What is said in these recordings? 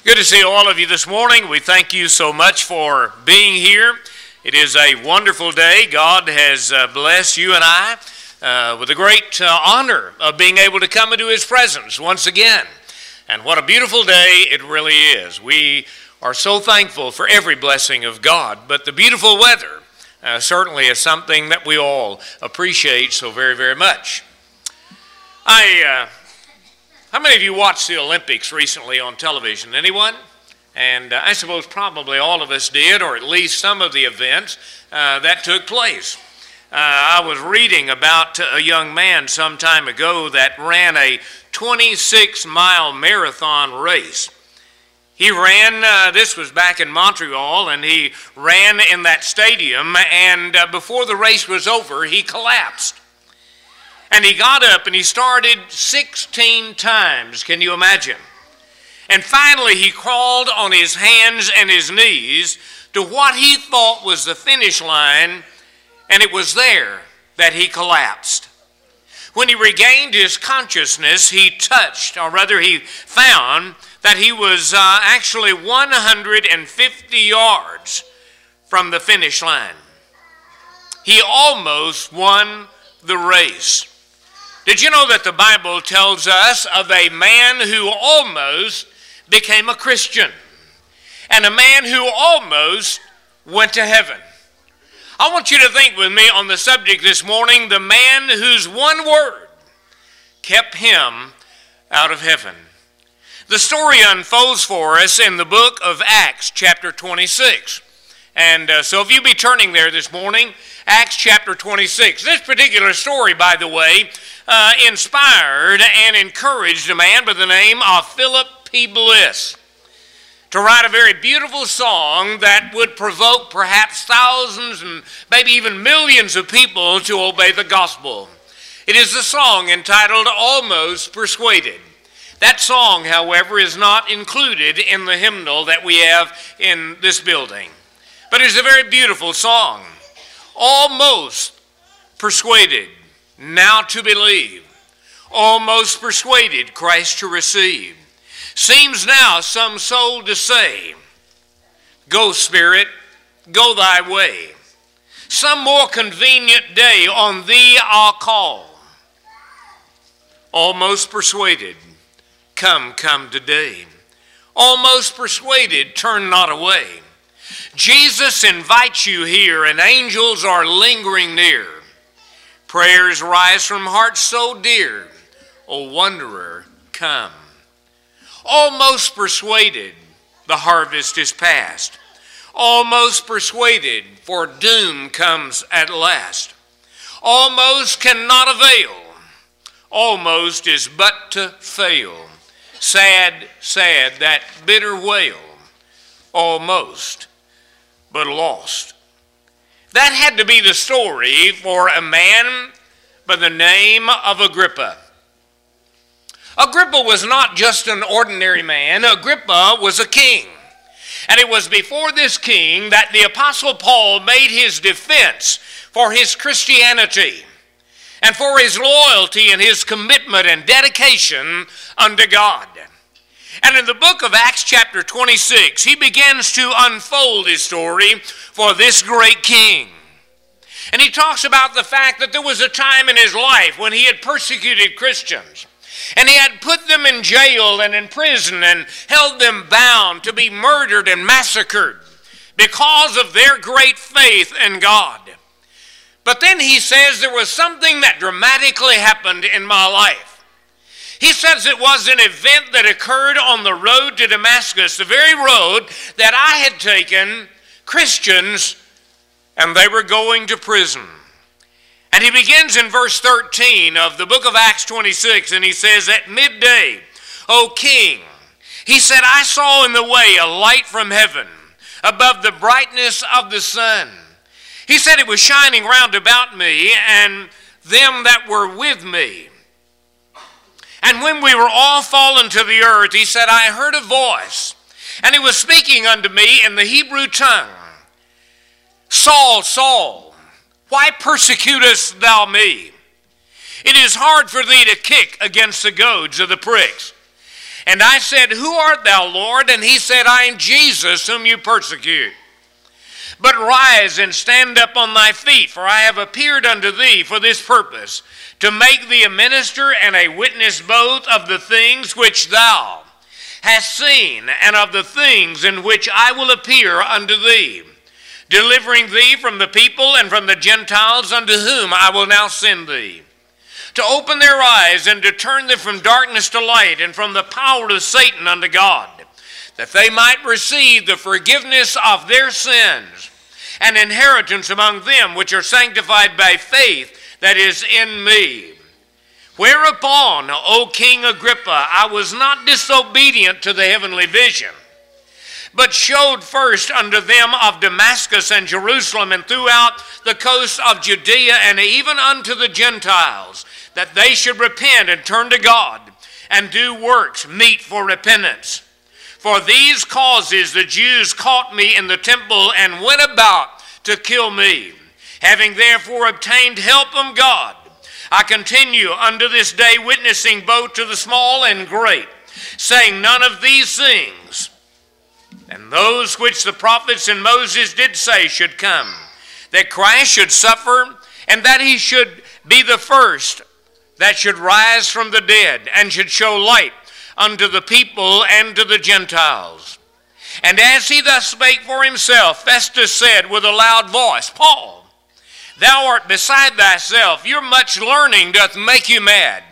Good to see all of you this morning. We thank you so much for being here. It is a wonderful day. God has blessed you and I with the great honor of being able to come into His presence once again. And what a beautiful day it really is. We are so thankful for every blessing of God, but the beautiful weather certainly is something that we all appreciate so very, very much. How many of you watched the Olympics recently on television? Anyone? And I suppose probably all of us did, or at least some of the events that took place. I was reading about a young man some time ago that ran a 26-mile marathon race. He ran, this was back in Montreal, and he ran in that stadium, and before the race was over, he collapsed. And he got up and he started 16 times, can you imagine? And finally he crawled on his hands and his knees to what he thought was the finish line, and it was there that he collapsed. When he regained his consciousness, he found that he was actually 150 yards from the finish line. He almost won the race. Did you know that the Bible tells us of a man who almost became a Christian and a man who almost went to heaven? I want you to think with me on the subject this morning, the man whose one word kept him out of heaven. The story unfolds for us in the book of Acts chapter 26. And so if you'll be turning there this morning, Acts chapter 26. This particular story, by the way, inspired and encouraged a man by the name of Philip P. Bliss to write a very beautiful song that would provoke perhaps thousands and maybe even millions of people to obey the gospel. It is the song entitled Almost Persuaded. That song, however, is not included in the hymnal that we have in this building. But it's a very beautiful song. Almost persuaded, now to believe. Almost persuaded, Christ to receive. Seems now some soul to say, Go, Spirit, go thy way. Some more convenient day on thee I'll call. Almost persuaded, come today. Almost persuaded, turn not away. Jesus invites you here, and angels are lingering near. Prayers rise from hearts so dear. O wanderer, come. Almost persuaded, the harvest is past. Almost persuaded, for doom comes at last. Almost cannot avail. Almost is but to fail. Sad, sad, that bitter wail. Almost, but lost. That had to be the story for a man by the name of Agrippa. Agrippa was not just an ordinary man. Agrippa was a king. And it was before this king that the Apostle Paul made his defense for his Christianity and for his loyalty and his commitment and dedication unto God. And in the book of Acts chapter 26, he begins to unfold his story for this great king. And he talks about the fact that there was a time in his life when he had persecuted Christians. And he had put them in jail and in prison and held them bound to be murdered and massacred because of their great faith in God. But then he says there was something that dramatically happened in my life. He says it was an event that occurred on the road to Damascus, the very road that I had taken Christians, and they were going to prison. And he begins in verse 13 of the book of Acts 26, and he says, At midday, O king, he said, I saw in the way a light from heaven, above the brightness of the sun. He said it was shining round about me and them that were with me. And when we were all fallen to the earth, he said, I heard a voice, and it was speaking unto me in the Hebrew tongue. Saul, Saul, why persecutest thou me? It is hard for thee to kick against the goads of the pricks. And I said, Who art thou, Lord? And he said, I am Jesus whom you persecute. But rise and stand up on thy feet, for I have appeared unto thee for this purpose, to make thee a minister and a witness both of the things which thou hast seen, and of the things in which I will appear unto thee, delivering thee from the people and from the Gentiles unto whom I will now send thee, to open their eyes and to turn them from darkness to light, and from the power of Satan unto God, that they might receive the forgiveness of their sins, and inheritance among them which are sanctified by faith that is in me. Whereupon, O King Agrippa, I was not disobedient to the heavenly vision, but showed first unto them of Damascus and Jerusalem and throughout the coast of Judea and even unto the Gentiles, that they should repent and turn to God and do works meet for repentance. For these causes the Jews caught me in the temple and went about to kill me. Having therefore obtained help from God, I continue unto this day witnessing both to the small and great, saying none of these things, and those which the prophets and Moses did say should come, that Christ should suffer, and that he should be the first that should rise from the dead, and should show light unto the people and to the Gentiles. And as he thus spake for himself, Festus said with a loud voice, Paul, thou art beside thyself, your much learning doth make you mad.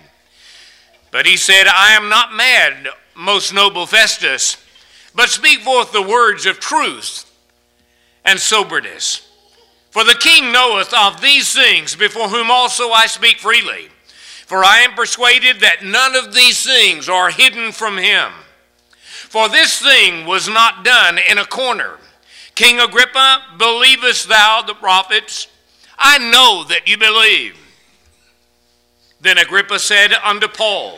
But he said, I am not mad, most noble Festus, but speak forth the words of truth and soberness. For the king knoweth of these things, before whom also I speak freely. For I am persuaded that none of these things are hidden from him. For this thing was not done in a corner. King Agrippa, believest thou the prophets? I know that you believe. Then Agrippa said unto Paul,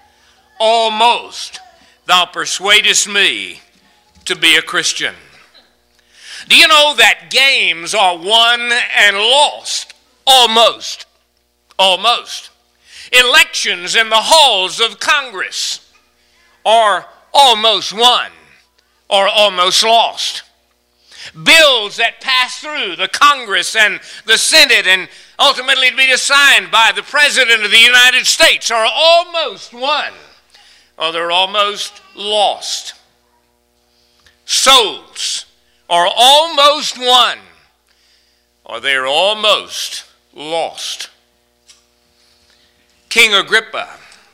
Almost thou persuadest me to be a Christian. Do you know that games are won and lost? Almost. Almost. Elections in the halls of Congress are almost won or almost lost. Bills that pass through the Congress and the Senate and ultimately to be signed by the President of the United States are almost won or they're almost lost. Souls are almost won or they're almost lost. King Agrippa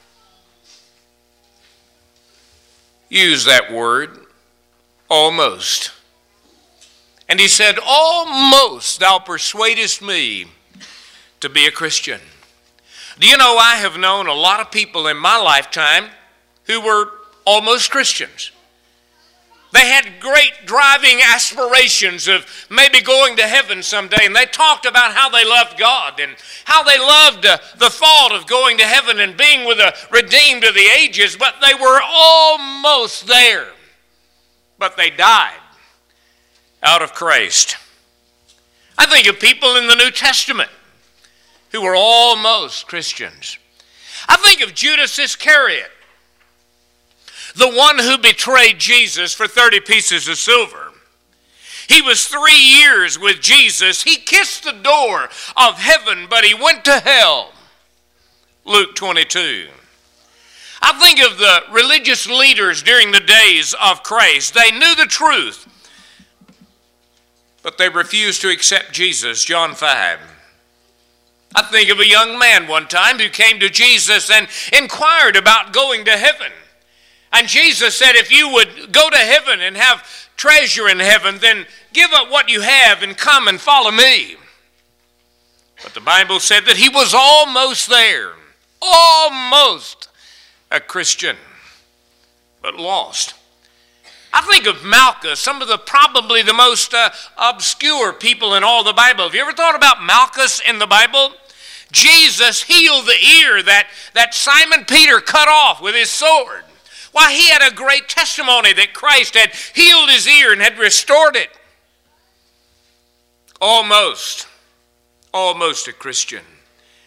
used that word, almost. And he said, Almost thou persuadest me to be a Christian. Do you know, I have known a lot of people in my lifetime who were almost Christians. They had great driving aspirations of maybe going to heaven someday, and they talked about how they loved God and how they loved the thought of going to heaven and being with the redeemed of the ages, but they were almost there. But they died out of Christ. I think of people in the New Testament who were almost Christians. I think of Judas Iscariot, the one who betrayed Jesus for 30 pieces of silver. He was 3 years with Jesus. He kissed the door of heaven, but he went to hell. Luke 22. I think of the religious leaders during the days of Christ. They knew the truth, but they refused to accept Jesus. John 5. I think of a young man one time who came to Jesus and inquired about going to heaven. And Jesus said, if you would go to heaven and have treasure in heaven, then give up what you have and come and follow me. But the Bible said that he was almost there, almost a Christian, but lost. I think of Malchus, some of probably the most obscure people in all the Bible. Have you ever thought about Malchus in the Bible? Jesus healed the ear that Simon Peter cut off with his sword. Why, he had a great testimony that Christ had healed his ear and had restored it. Almost a Christian.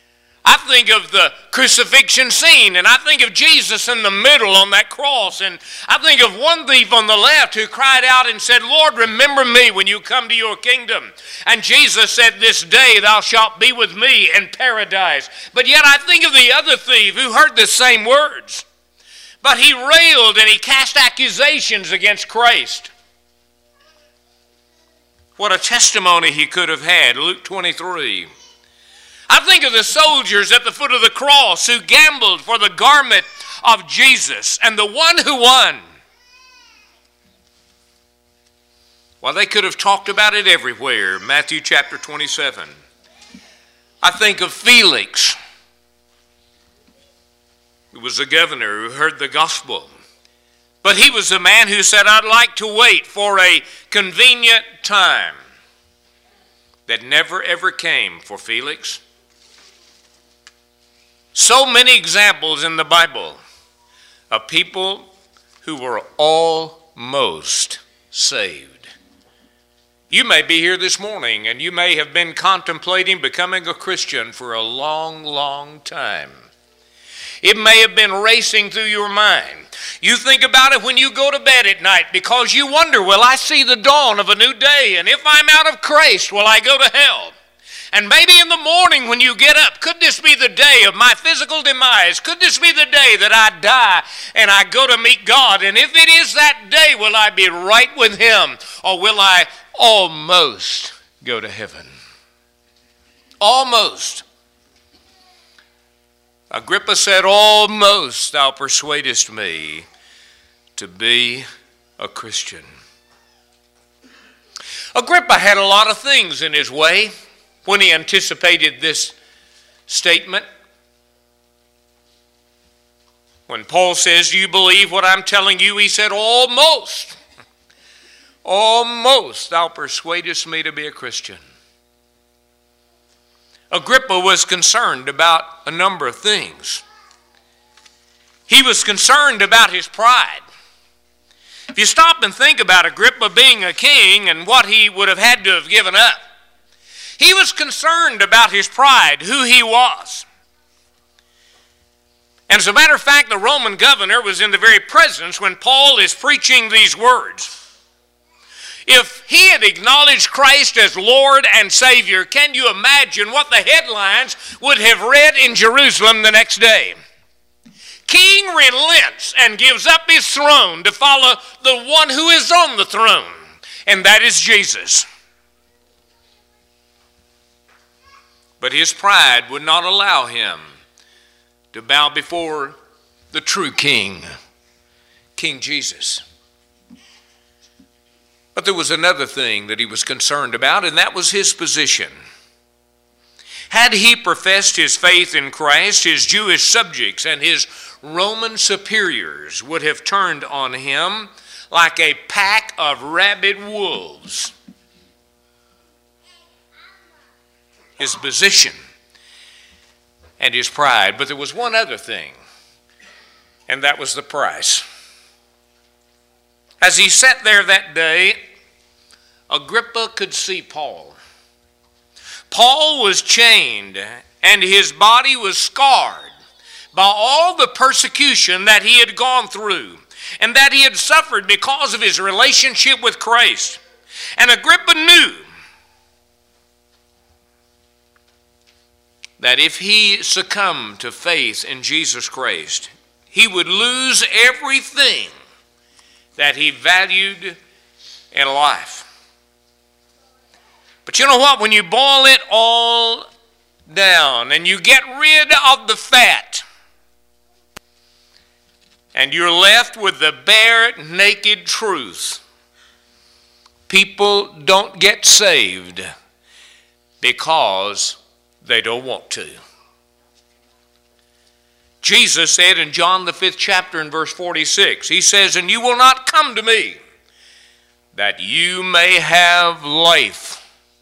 I think of the crucifixion scene, and I think of Jesus in the middle on that cross, and I think of one thief on the left who cried out and said, Lord, remember me when you come to your kingdom. And Jesus said, this day thou shalt be with me in paradise. But yet I think of the other thief who heard the same words, but he railed and he cast accusations against Christ. What a testimony he could have had, Luke 23. I think of the soldiers at the foot of the cross who gambled for the garment of Jesus, and the one who won. Well, they could have talked about it everywhere. Matthew chapter 27. I think of Felix, who was the governor who heard the gospel. But he was a man who said, I'd like to wait for a convenient time. That never ever came for Felix. So many examples in the Bible of people who were almost saved. You may be here this morning and you may have been contemplating becoming a Christian for a long, long time. It may have been racing through your mind. You think about it when you go to bed at night because you wonder, will I see the dawn of a new day? And if I'm out of Christ, will I go to hell? And maybe in the morning when you get up, could this be the day of my physical demise? Could this be the day that I die and I go to meet God? And if it is that day, will I be right with Him? Or will I almost go to heaven? Almost. Agrippa said, almost thou persuadest me to be a Christian. Agrippa had a lot of things in his way when he anticipated this statement. When Paul says, do you believe what I'm telling you? He said, almost. Almost thou persuadest me to be a Christian. Agrippa was concerned about a number of things. He was concerned about his pride. If you stop and think about Agrippa being a king and what he would have had to have given up, he was concerned about his pride, who he was. And as a matter of fact, the Roman governor was in the very presence when Paul is preaching these words. If he had acknowledged Christ as Lord and Savior, can you imagine what the headlines would have read in Jerusalem the next day? King relents and gives up his throne to follow the one who is on the throne, and that is Jesus. But his pride would not allow him to bow before the true King, King Jesus. But there was another thing that he was concerned about, and that was his position. Had he professed his faith in Christ, his Jewish subjects and his Roman superiors would have turned on him like a pack of rabid wolves. His position and his pride. But there was one other thing, and that was the price. As he sat there that day, Agrippa could see Paul. Paul was chained, and his body was scarred by all the persecution that he had gone through and that he had suffered because of his relationship with Christ. And Agrippa knew that if he succumbed to faith in Jesus Christ, he would lose everything that he valued in life. But you know what? When you boil it all down and you get rid of the fat and you're left with the bare, naked truth, people don't get saved because they don't want to. Jesus said in John the 5th chapter in verse 46, he says, and you will not come to me that you may have life.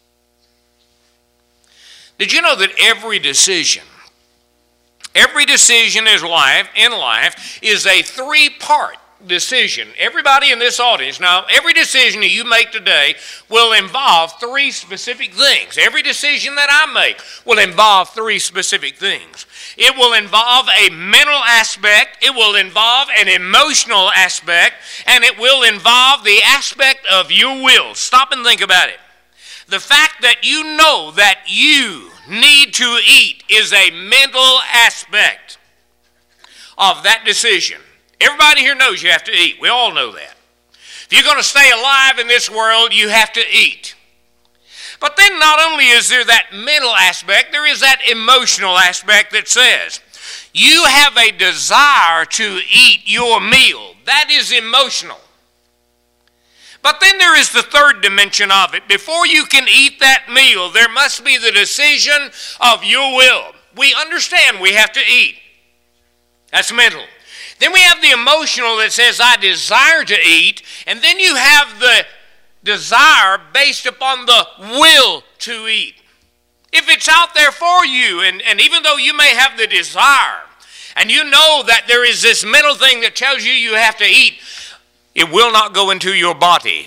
Did you know that every decision in life is a three-part decision, everybody in this audience, now every decision that you make today will involve three specific things. Every decision that I make will involve three specific things. It will involve a mental aspect, it will involve an emotional aspect, and it will involve the aspect of your will. Stop and think about it. The fact that you know that you need to eat is a mental aspect of that decision. Everybody here knows you have to eat. We all know that. If you're going to stay alive in this world, you have to eat. But then not only is there that mental aspect, there is that emotional aspect that says, you have a desire to eat your meal. That is emotional. But then there is the third dimension of it. Before you can eat that meal, there must be the decision of your will. We understand we have to eat. That's mental. Then we have the emotional that says, I desire to eat. And then you have the desire based upon the will to eat. If it's out there for you, and even though you may have the desire, and you know that there is this mental thing that tells you you have to eat, it will not go into your body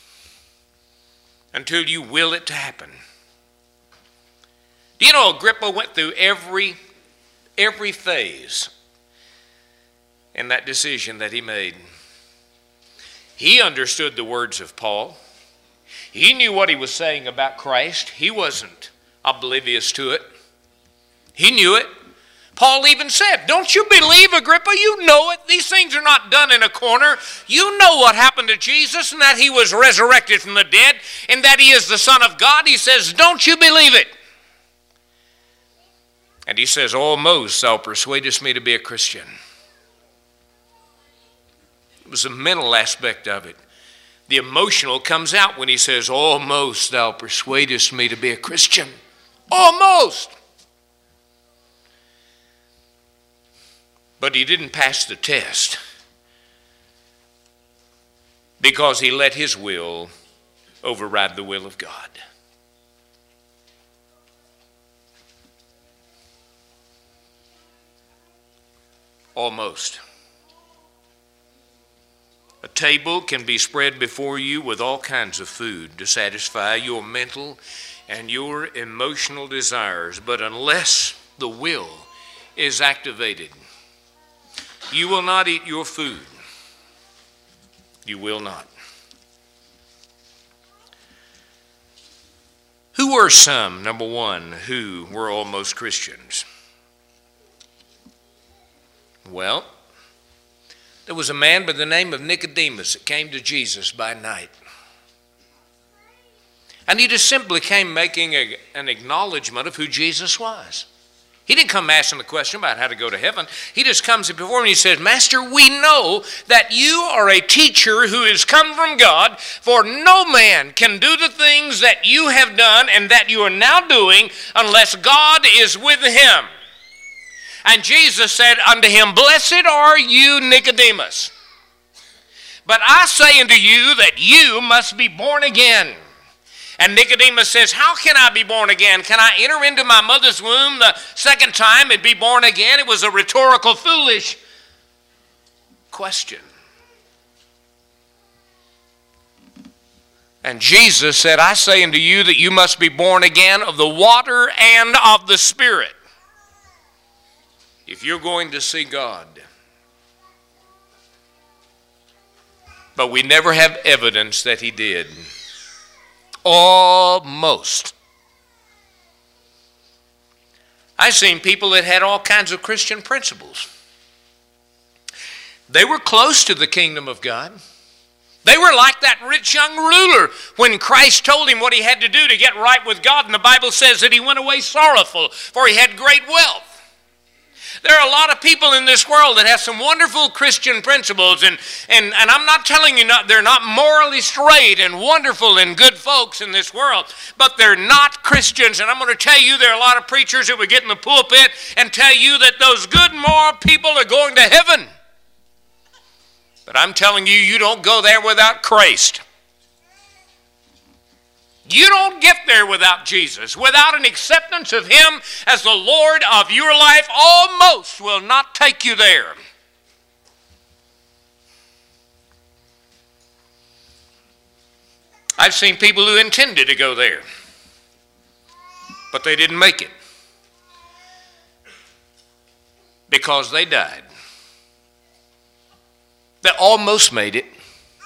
until you will it to happen. Do you know Agrippa went through every phase in that decision that he made? He understood the words of Paul. He knew what he was saying about Christ. He wasn't oblivious to it. He knew it. Paul even said, don't you believe, Agrippa? You know it. These things are not done in a corner. You know what happened to Jesus and that he was resurrected from the dead and that he is the Son of God. He says, don't you believe it? And he says, almost thou persuadest me to be a Christian. It was the mental aspect of it. The emotional comes out when he says, almost thou persuadest me to be a Christian. Almost. But he didn't pass the test because he let his will override the will of God. Almost. A table can be spread before you with all kinds of food to satisfy your mental and your emotional desires, but unless the will is activated, you will not eat your food. You will not. Who were some, number one, who were almost Christians? Well, there was a man by the name of Nicodemus that came to Jesus by night. And he just simply came making an acknowledgement of who Jesus was. He didn't come asking the question about how to go to heaven. He just comes before him and he says, Master, we know that you are a teacher who has come from God, for no man can do the things that you have done and that you are now doing unless God is with him. And Jesus said unto him, Blessed are you, Nicodemus. But I say unto you that you must be born again. And Nicodemus says, how can I be born again? Can I enter into my mother's womb the second time and be born again? It was a rhetorical, foolish question. And Jesus said, I say unto you that you must be born again of the water and of the Spirit. If you're going to see God. But we never have evidence that he did. Almost. I've seen people that had all kinds of Christian principles. They were close to the kingdom of God. They were like that rich young ruler when Christ told him what he had to do to get right with God. And the Bible says that he went away sorrowful, for he had great wealth. There are a lot of people in this world that have some wonderful Christian principles, and I'm not telling you they're not morally straight and wonderful and good folks in this world, but they're not Christians. And I'm going to tell you there are a lot of preachers that would get in the pulpit and tell you that those good moral people are going to heaven. But I'm telling you, you don't go there without Christ. You don't get there without Jesus. Without an acceptance of him as the Lord of your life, almost will not take you there. I've seen people who intended to go there, but they didn't make it because they died. They almost made it.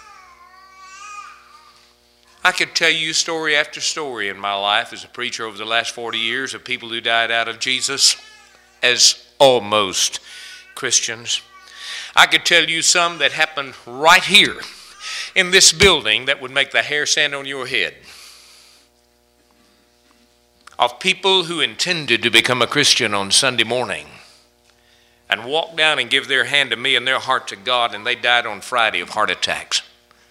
I could tell you story after story in my life as a preacher over the last 40 years of people who died out of Jesus as almost Christians. I could tell you some that happened right here in this building that would make the hair stand on your head. Of people who intended to become a Christian on Sunday morning and walk down and give their hand to me and their heart to God, and they died on Friday of heart attacks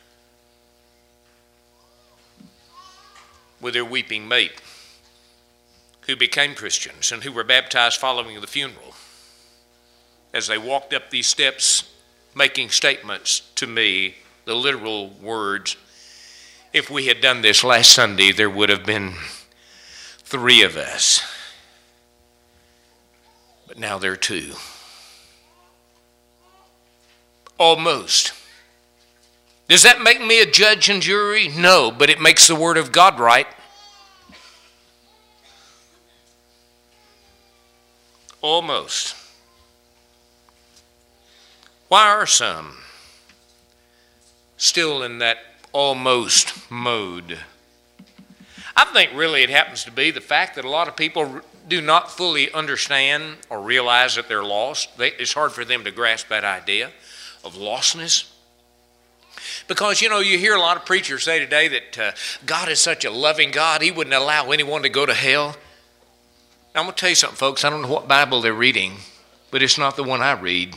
with their weeping mate, who became Christians and who were baptized following the funeral as they walked up these steps making statements to me, the literal words, if we had done this last Sunday, there would have been 3 of us. But now there are 2. Almost. Does that make me a judge and jury? No, but it makes the Word of God right. Almost. Why are some still in that almost mode? I think really it happens to be the fact that a lot of people do not fully understand or realize that they're lost. It's hard for them to grasp that idea of lostness. Because, you hear a lot of preachers say today that God is such a loving God, He wouldn't allow anyone to go to hell. Now, I'm going to tell you something, folks. I don't know what Bible they're reading, but it's not the one I read.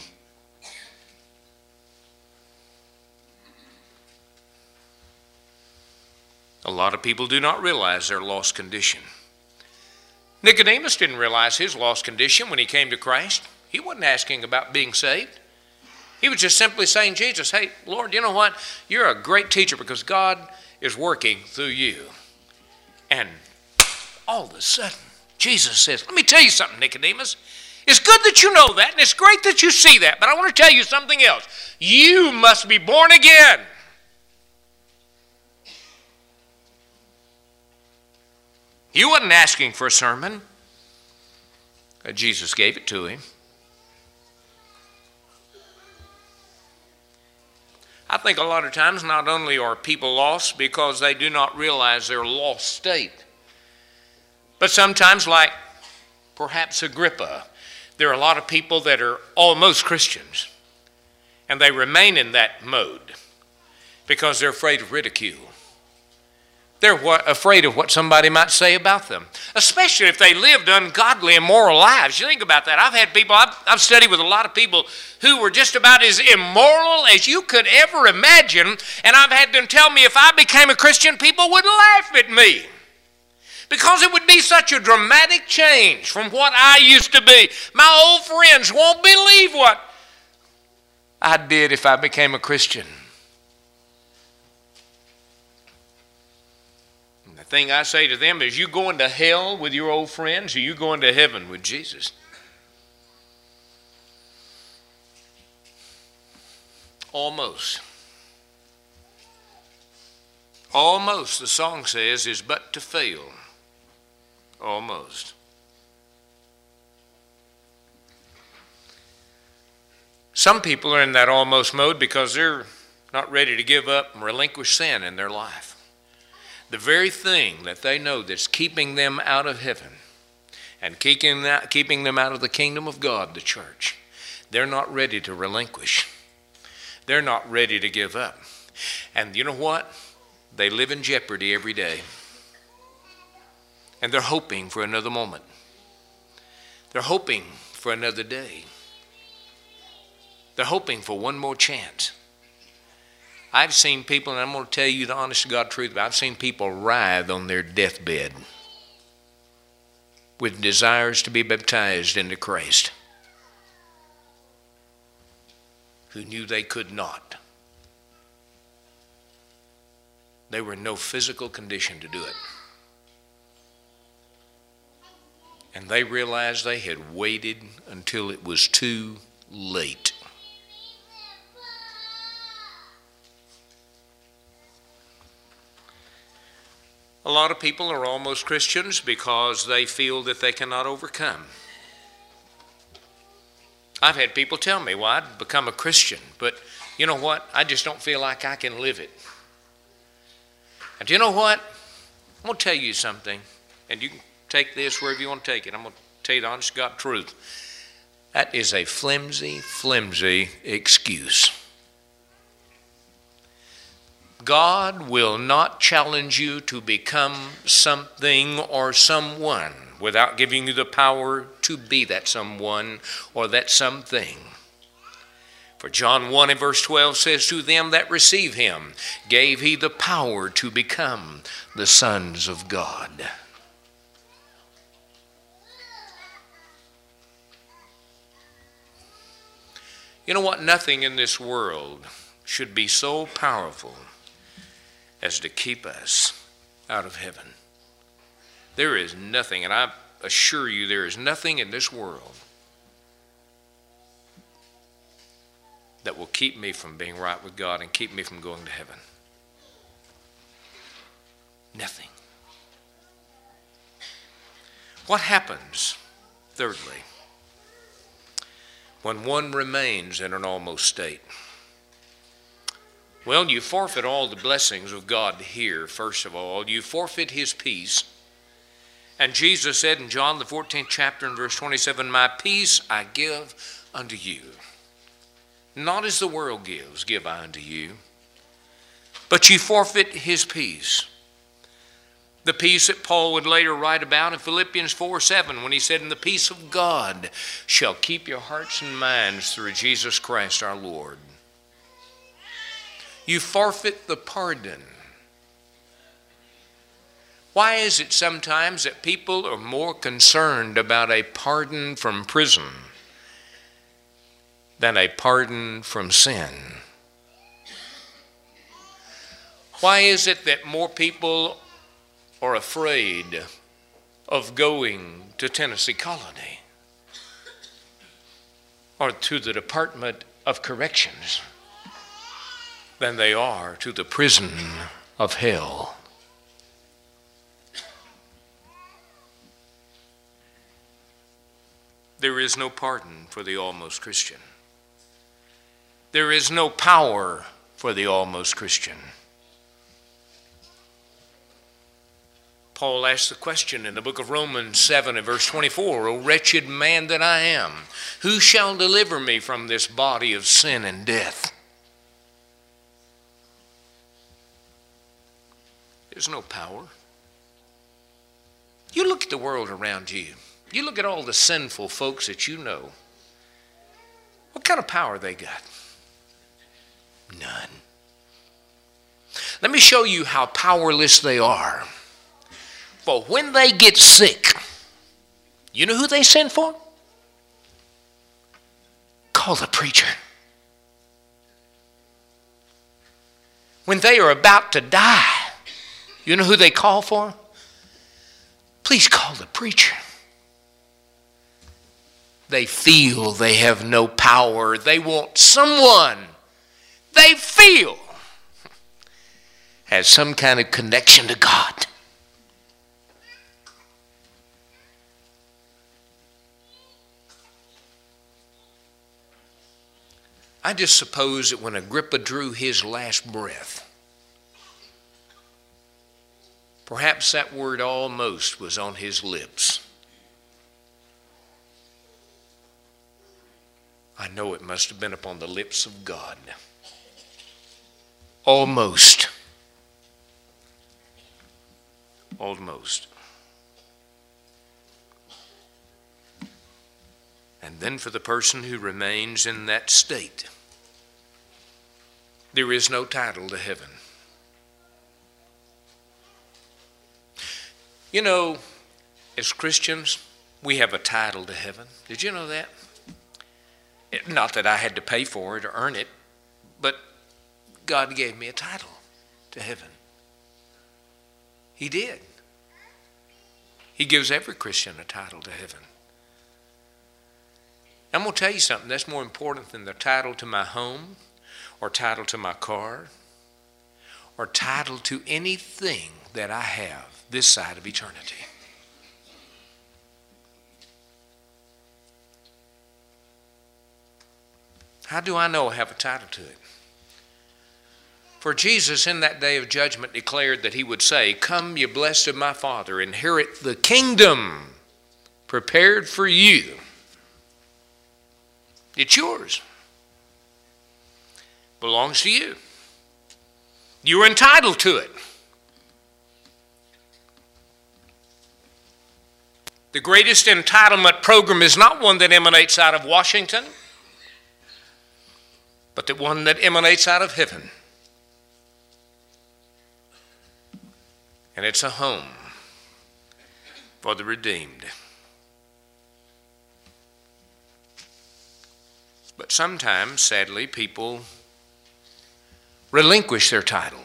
A lot of people do not realize their lost condition. Nicodemus didn't realize his lost condition when he came to Christ. He wasn't asking about being saved. He was just simply saying, Jesus, hey, Lord, you know what? You're a great teacher because God is working through you. And all of a sudden, Jesus says, let me tell you something, Nicodemus. It's good that you know that, and it's great that you see that, but I want to tell you something else. You must be born again. He wasn't asking for a sermon. Jesus gave it to him. I think a lot of times not only are people lost because they do not realize their lost state, but sometimes, like perhaps Agrippa, there are a lot of people that are almost Christians, and they remain in that mode because they're afraid of ridicule. They're afraid of what somebody might say about them, especially if they lived ungodly, immoral lives. You think about that. I've had people, I've studied with a lot of people who were just about as immoral as you could ever imagine, and I've had them tell me if I became a Christian, people would laugh at me because it would be such a dramatic change from what I used to be. My old friends won't believe what I did if I became a Christian. The thing I say to them is, you going to hell with your old friends, or you going to heaven with Jesus? Almost. Almost, the song says, is but to fail. Almost. Some people are in that almost mode because they're not ready to give up and relinquish sin in their life. The very thing that they know that's keeping them out of heaven and keeping them out of the kingdom of God, the church, they're not ready to relinquish. They're not ready to give up. And you know what? They live in jeopardy every day. And they're hoping for another moment. They're hoping for another day. They're hoping for one more chance. I've seen people, and I'm going to tell you the honest to God truth, but I've seen people writhe on their deathbed with desires to be baptized into Christ, who knew they could not. They were in no physical condition to do it. And they realized they had waited until it was too late. A lot of people are almost Christians because they feel that they cannot overcome. I've had people tell me, well, I'd become a Christian, but you know what? I just don't feel like I can live it. And you know what? I'm going to tell you something, and you can take this wherever you want to take it. I'm going to tell you the honest God truth. That is a flimsy, flimsy excuse. God will not challenge you to become something or someone without giving you the power to be that someone or that something. For John 1 and verse 12 says, to them that receive him gave he the power to become the sons of God. You know what? Nothing in this world should be so powerful as to keep us out of heaven. There is nothing, and I assure you there is nothing in this world that will keep me from being right with God and keep me from going to heaven. Nothing. What happens, thirdly, when one remains in an almost state? Well, you forfeit all the blessings of God here, first of all. You forfeit his peace. And Jesus said in John the 14th chapter and verse 27, my peace I give unto you. Not as the world gives, give I unto you. But you forfeit his peace. The peace that Paul would later write about in Philippians 4:7 when he said, and the peace of God shall keep your hearts and minds through Jesus Christ our Lord. You forfeit the pardon. Why is it sometimes that people are more concerned about a pardon from prison than a pardon from sin? Why is it that more people are afraid of going to Tennessee Colony or to the Department of Corrections than they are to the prison of hell? There is no pardon for the almost Christian. There is no power for the almost Christian. Paul asked the question in the book of Romans 7 and verse 24, O wretched man that I am, who shall deliver me from this body of sin and death? There's no power. You look at the world around you. You look at all the sinful folks that you know. What kind of power they got? None. Let me show you how powerless they are. For when they get sick, you know who they send for? Call the preacher. When they are about to die, you know who they call for? Please call the preacher. They feel they have no power. They want someone they feel has some kind of connection to God. I just suppose that when Agrippa drew his last breath, perhaps that word almost was on his lips. I know it must have been upon the lips of God. Almost. Almost. And then for the person who remains in that state, there is no title to heaven. You know, as Christians, we have a title to heaven. Did you know that? Not that I had to pay for it or earn it, but God gave me a title to heaven. He did. He gives every Christian a title to heaven. I'm going to tell you something that's more important than the title to my home or title to my car or title to anything that I have this side of eternity. How do I know I have a title to it? For Jesus in that day of judgment declared that he would say, "Come, ye blessed of my Father, inherit the kingdom prepared for you." It's yours. Belongs to you. You're entitled to it. The greatest entitlement program is not one that emanates out of Washington, but the one that emanates out of heaven. And it's a home for the redeemed. But sometimes, sadly, people relinquish their title,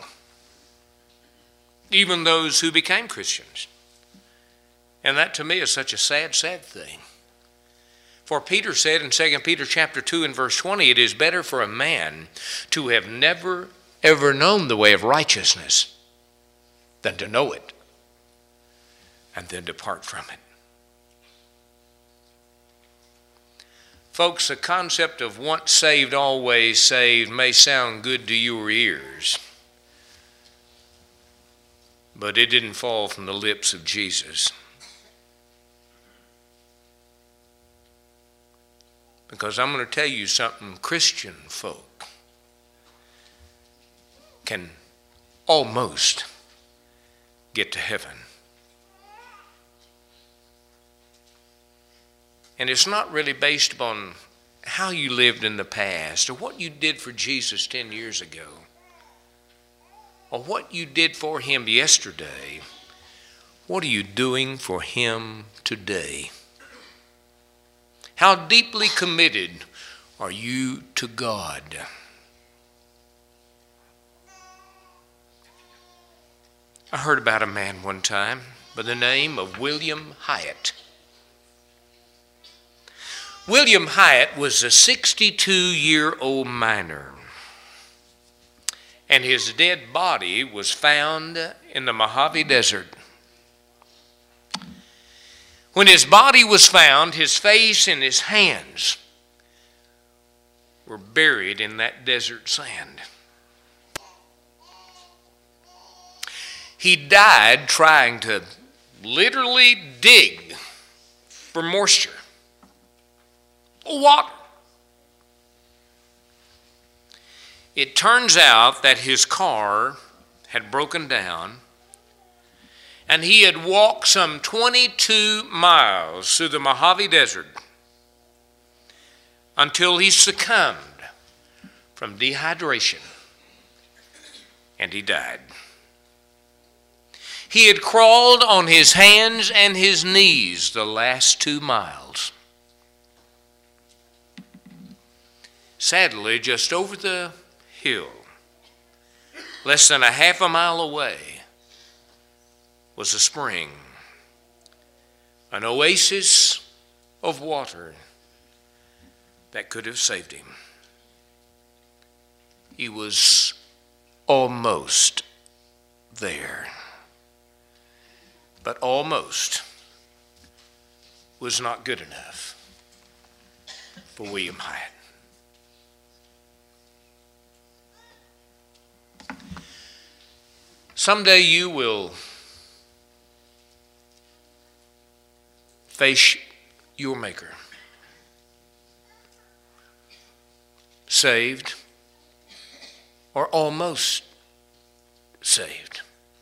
even those who became Christians. And that to me is such a sad, sad thing. For Peter said in 2 Peter chapter 2 and verse 20, "It is better for a man to have never, ever known the way of righteousness than to know it and then depart from it." Folks, the concept of once saved, always saved may sound good to your ears, but it didn't fall from the lips of Jesus. Because I'm going to tell you something, Christian folk can almost get to heaven. And it's not really based upon how you lived in the past or what you did for Jesus 10 years ago or what you did for him yesterday. What are you doing for him today? How deeply committed are you to God? I heard about a man one time by the name of William Hyatt. William Hyatt was a 62-year-old miner, and his dead body was found in the Mojave Desert. When his body was found, his face and his hands were buried in that desert sand. He died trying to literally dig for moisture, water. It turns out that his car had broken down, and he had walked some 22 miles through the Mojave Desert until he succumbed from dehydration, and he died. He had crawled on his hands and his knees the last 2 miles. Sadly, just over the hill, less than a half a mile away, was a spring, an oasis of water that could have saved him. He was almost there, but almost was not good enough for William Hyatt. Someday you will face your Maker, saved or almost saved.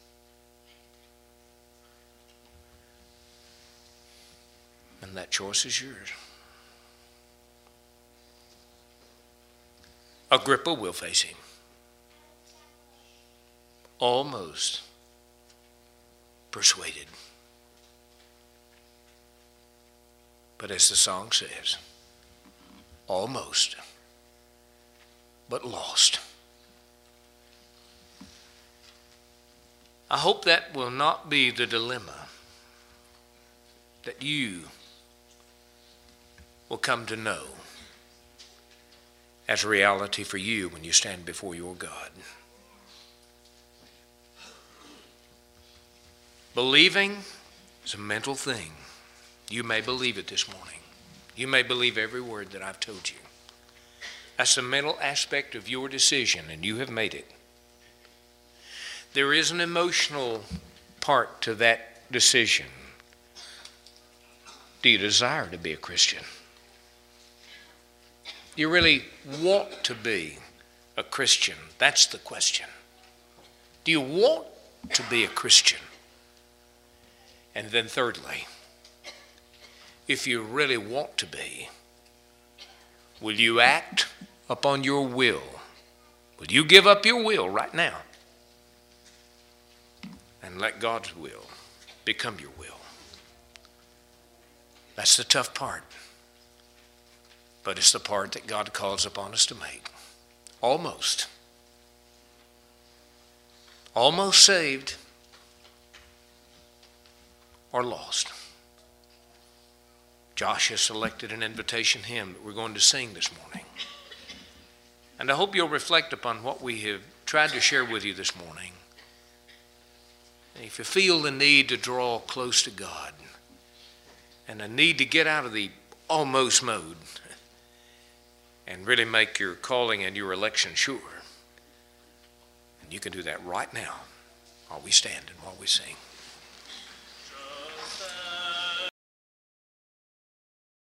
And that choice is yours. Agrippa will face him. Almost persuaded. But as the song says, almost, but lost. I hope that will not be the dilemma that you will come to know as reality for you when you stand before your God. Believing is a mental thing. You may believe it this morning. You may believe every word that I've told you. That's the mental aspect of your decision, and you have made it. There is an emotional part to that decision. Do you desire to be a Christian? Do you really want to be a Christian? That's the question. Do you want to be a Christian? And then thirdly, if you really want to be, will you act upon your will? Will you give up your will right now and let God's will become your will? That's the tough part. But it's the part that God calls upon us to make. Almost. Almost saved or lost. Josh has selected an invitation hymn that we're going to sing this morning. And I hope you'll reflect upon what we have tried to share with you this morning. And if you feel the need to draw close to God and the need to get out of the almost mode and really make your calling and your election sure, and you can do that right now while we stand and while we sing.